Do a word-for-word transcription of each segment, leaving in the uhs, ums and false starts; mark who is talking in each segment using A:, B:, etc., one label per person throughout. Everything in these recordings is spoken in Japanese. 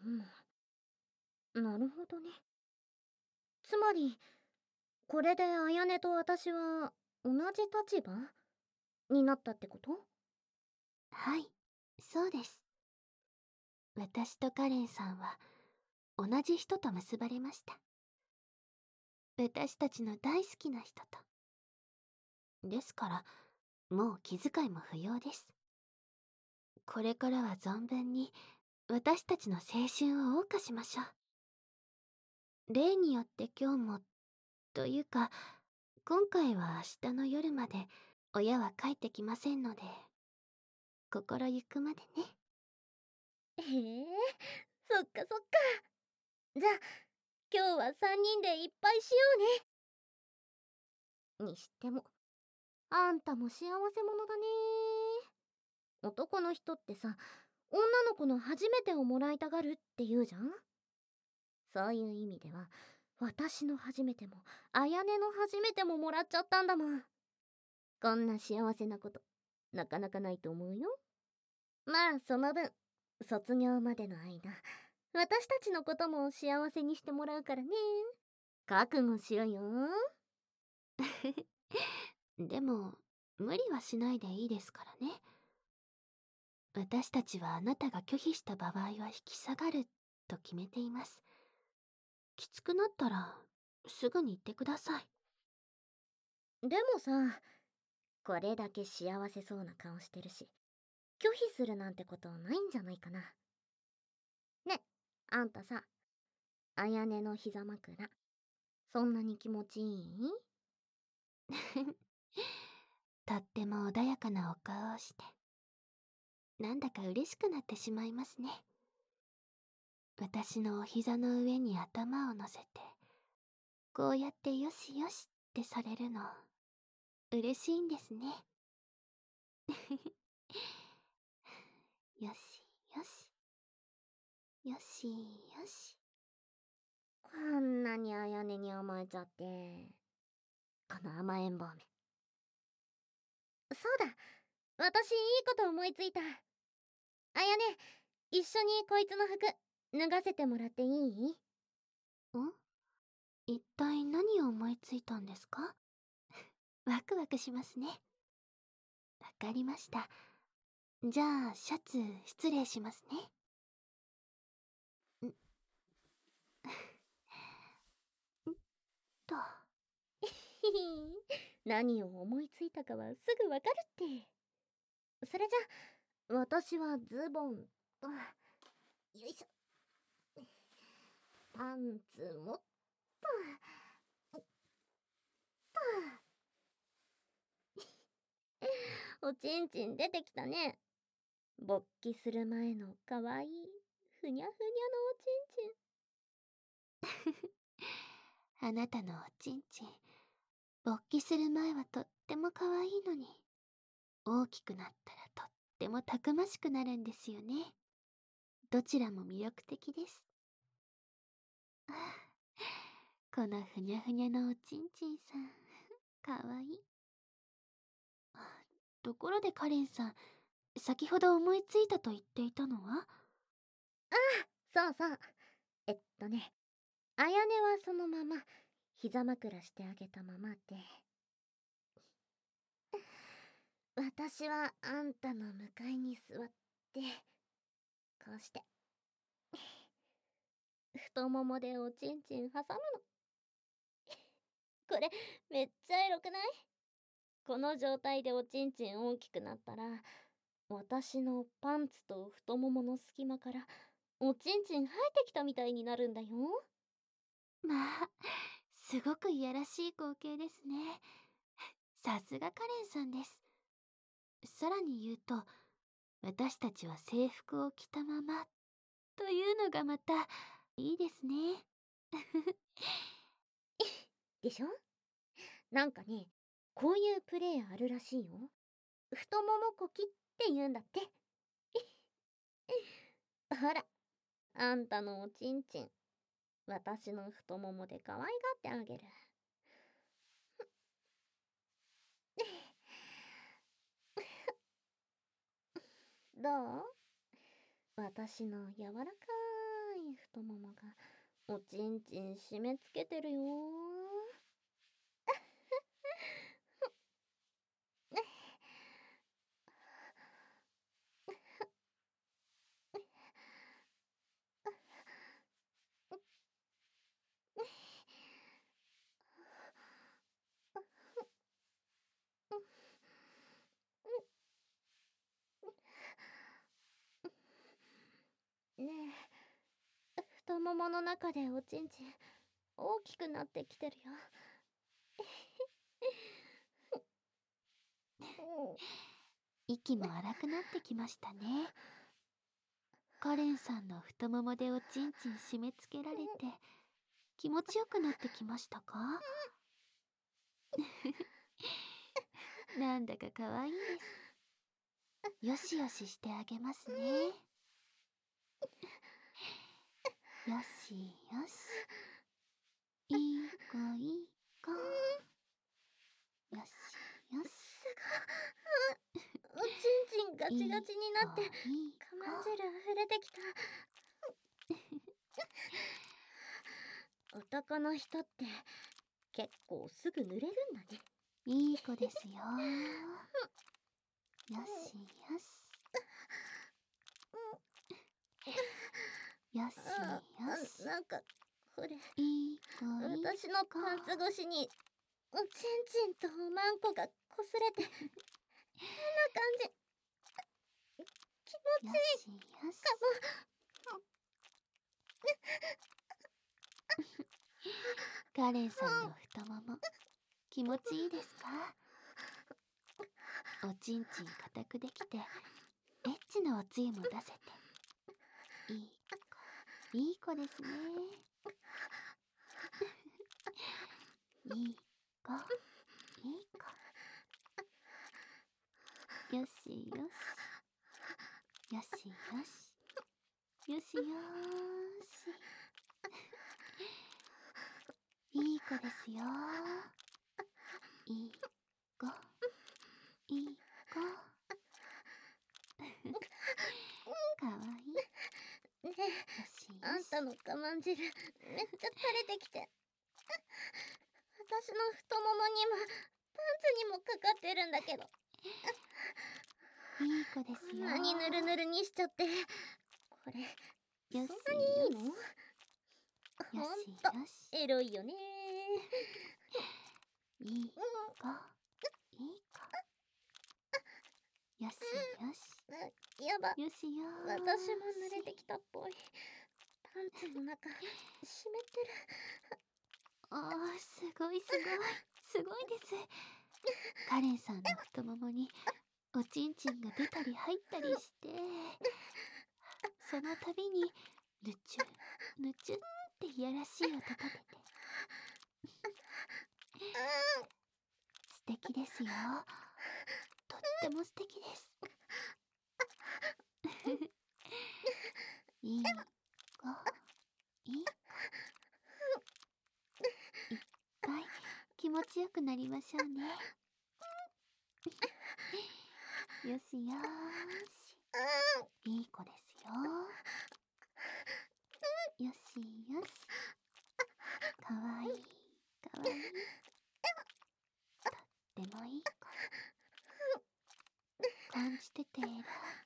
A: うん、なるほどね。つまり、これで綾音と私は同じ立場になったってこと？
B: はい、そうです。私とカレンさんは同じ人と結ばれました。私たちの大好きな人と。ですから、もう気遣いも不要です。これからは存分に私たちの青春を謳歌しましょう。例によって今日も、というか、今回は明日の夜まで親は帰ってきませんので、心ゆくまでね。
A: へえ、そっかそっか。じゃあ、今日はさんにんでいっぱいしようね。にしても、あんたも幸せ者だね。男の人ってさ、女の子の初めてをもらいたがるって言うじゃん。そういう意味では、私の初めても綾音の初めてももらっちゃったんだもん。こんな幸せなことなかなかないと思うよ。まあその分、卒業までの間、私たちのことも幸せにしてもらうからね。覚悟しろよ。
B: でも、無理はしないでいいですからね。私たちはあなたが拒否した場合は引き下がると決めています。きつくなったらすぐに言ってください。
A: でもさ、これだけ幸せそうな顔してるし、拒否するなんてことないんじゃないかな。ね、あんたさ、綾音の膝枕、そんなに気持ちいい？
B: とっても穏やかなお顔をして、なんだか嬉しくなってしまいますね。私のお膝の上に頭を乗せて、こうやってよしよしってされるの、嬉しいんですね。よしよし。よしよし。
A: こんなに綾音に甘えちゃって。この甘えん坊め。そうだ、私いいこと思いついた。綾音、一緒にこいつの服脱がせてもらっていい？
B: ん？一体何を思いついたんですか？ワクワクしますね。わかりました。じゃあ、シャツ失礼しますね。んんと。
A: ひひ何を思いついたかはすぐわかるって。それじゃ、私はズボンと、よいしょ、パンツもっと、おっと、おちんちん出てきたね。勃起する前のかわいい、ふにゃふにゃのおちんちん。
B: あなたのおちんちん、勃起する前はとっても可愛いのに、大きくなったらとってもたくましくなるんですよね。どちらも魅力的です。ああ、このふにゃふにゃのおちんちんさん、かわいい。あ、ところでカレンさん、先ほど思いついたと言っていたのは？
A: ああ、そうそう。えっとね、あやねはそのまま、膝枕してあげたままで、私はあんたの向かいに座って、こうして、太ももでおちんちん挟むの。これ、めっちゃエロくない？この状態でおちんちん大きくなったら、私のパンツと太ももの隙間からおちんちん生えてきたみたいになるんだよ。
B: まあ、すごくいやらしい光景ですね。さすがカレンさんです。さらに言うと、私たちは制服を着たままというのがまたいいですね。
A: でしょ？なんかね、こういうプレイあるらしいよ。太ももこきって言うんだって。ほら、あんたのおちんちん、私の太ももで可愛がってあげる。どう？私の柔らかい太ももがおちんちん締め付けてるよー。ねえ、太ももの中でおちんちん大きくなってきてるよ。
B: 息も荒くなってきましたね。カレンさんの太ももでおちんちん締め付けられて気持ちよくなってきましたか？なんだか可愛いです。よしよししてあげますね。よしよし。いい子いい子。よしよし。
A: おちんちんガチガチになって
B: いい子いい
A: カマンジェル溢れてきた。男の人って結構すぐ濡れるんだね。
B: いい子ですよ。よしよし。よし
A: あ
B: よし。
A: あ、なんかこれ
B: いい子いい子。
A: 私のパンツ越しにおちんちんとおまんこがこすれて変な感じ。気持ちいい
B: よしよし。
A: かも。
B: カレンさんの太もも気持ちいいですか？おちんちん硬くできてエッチなおつゆも出せていい子いい子ですね。いい子いい子。よしよし。よしよし。よしよーし。いい子ですよ。いい子いい子。かわいい。
A: ねえ、
B: よしよし。
A: あんたの我慢汁めっちゃ垂れてきて、私の太ももにもパンツにもかかってるんだけど、
B: いい子ですよ。
A: こんなにぬるぬるにしちゃって、これそんな
B: よし
A: にいいの？
B: よ
A: ほん
B: し
A: と
B: よし。
A: エロいよね。
B: いい子いい子。よしよし。
A: やば、
B: よしよーし。
A: 私も濡れてきたっぽい。パンツの中湿ってる。
B: あー、すごいすごいすごいです。カレンさんの太ももにおちんちんが出たり入ったりして、その度にぬちゅぬちゅっていやらしい音立てて、素敵ですよ。とっても素敵です。いい子いい子。いっぱい気持ちよくなりましょうね。よしよーし。いい子ですよ。よしよし。かわいいかわいい。とってもいい子。感じててえらい。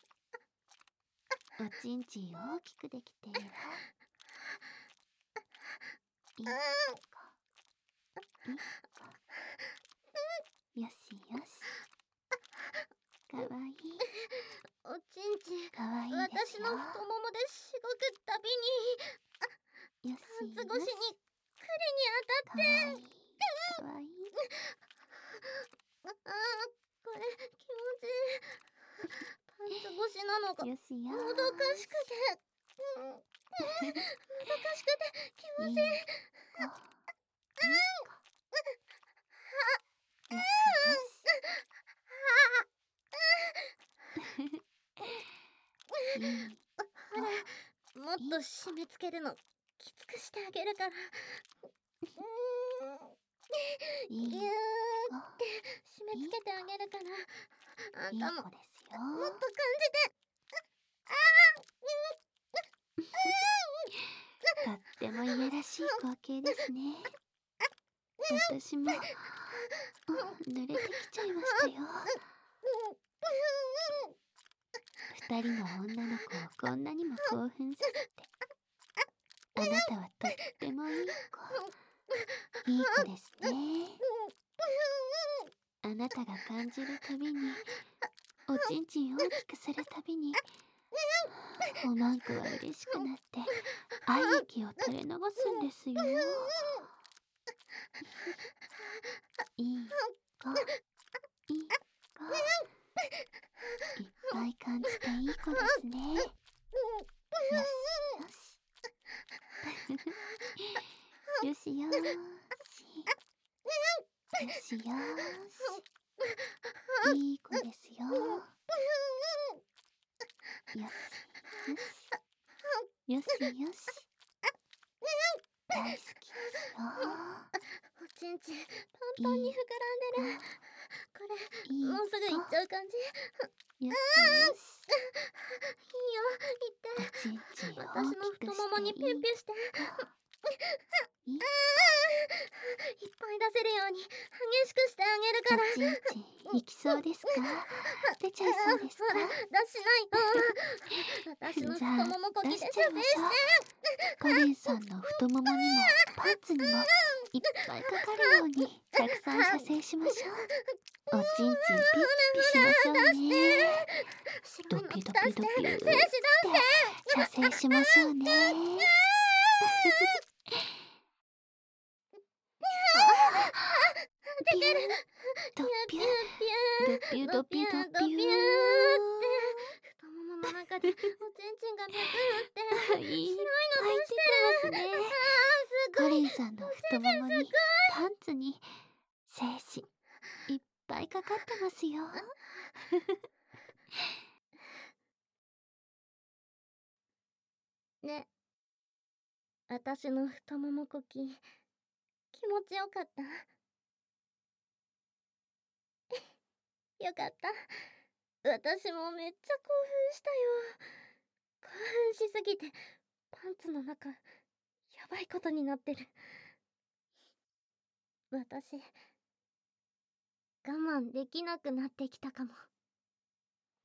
B: おちんちん大きくできてえらい。いい子いい子。よしよし。かわいい。
A: おちんちん
B: かわいいですよ。
A: 私の太ももでしごくたびに
B: よし
A: パンツ
B: よし。
A: 越しにクリに当たって、
B: かわいいかわいい。
A: ああ、これ気持ちいい。パンツ越しなのがも
B: よしよ
A: ど
B: ー
A: かしくて、うん、うん、もどかしくて気持ちいい。
B: いい子いい子。よしよし。いい
A: ほら、もっと締め付けるのきつくしてあげるから。うーん、
B: いい
A: ぎゅーって締め付けてあげるから、あん
B: いい
A: たも
B: 子ですよ。
A: もっと感じて。ああ、うん、
B: てもいやらしい光景ですね。私も、うん濡れてきちゃいましたよ。二人の女の子をこんなにも興奮させて。あなたはとってもいい子。いい子ですね。あなたが感じるたびに、おちんちん大きくするたびに、おまんこは嬉しくなって、愛液を垂れ流すんですよ。いい子、いい子。いっぱい感じていい子ですね。よしよし。よしよーし。よしよーし。いい子ですよ。よしよし。よしよし。大好きですよ。
A: おちんちんパンパンに膨らんでる。これ
B: いい子
A: もうすぐ行っちゃう感じ。
B: よしよし。
A: いいよ
B: お
A: 行って。
B: ちんちん
A: 私の
B: 大きく
A: 太ももに
B: していい
A: ピュンピュンして
B: いい
A: いっぱい出せるように激しくしてあげるから。
B: おちんちん行きそうですか？出ちゃいそうですか？
A: ほら出しないよ。私の
B: じゃあ
A: 太ももこきで射精
B: 出しちゃいましょう。カレンさんの太ももにもパンツにもいっぱいかかるようにたくさん射精しましょう。おちんちんピッピしましょうね。ドピドピドピューって射精しましょうね。ピュードピュードピュドピドピュー。
A: 太ももの中でおちんちんがビューって
B: いっ
A: 白い
B: ぱい
A: のどうして
B: 出てますね。
A: すごい。
B: カレンさんの太ももにパンツに精子いっぱいかかってますよ。
A: ね、私の太ももこき気持ちよかった？よかった。私もめっちゃ興奮したよ。興奮しすぎてパンツの中やばいことになってる。私我慢できなくなってきたかも。